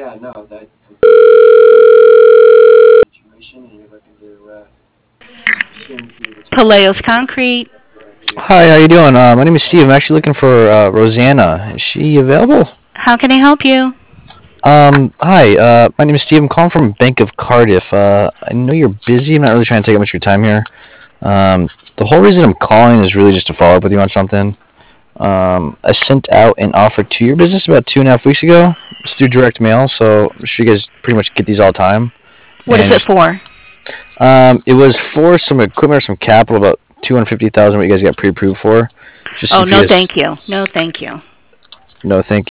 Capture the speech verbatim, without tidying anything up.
Paleos Concrete. Hi, how you doing? Uh, my name is Steve. I'm actually looking for uh, Rosanna. Is she available? How can I help you? Um, hi. Uh, my name is Steve. I'm calling from Bank of Cardiff. Uh, I know you're busy. I'm not really trying to take up much of your time here. Um, the whole reason I'm calling is really just to follow up with you on something. Um, I sent out an offer to your business about two and a half weeks ago. It's through direct mail, so I'm sure you guys pretty much get these all the time. What is And it just, for? um, it was for some equipment or some capital, about two hundred fifty thousand. What you guys got pre-approved for? Just see Oh, if you no, guys. thank you. No, thank you. No, thank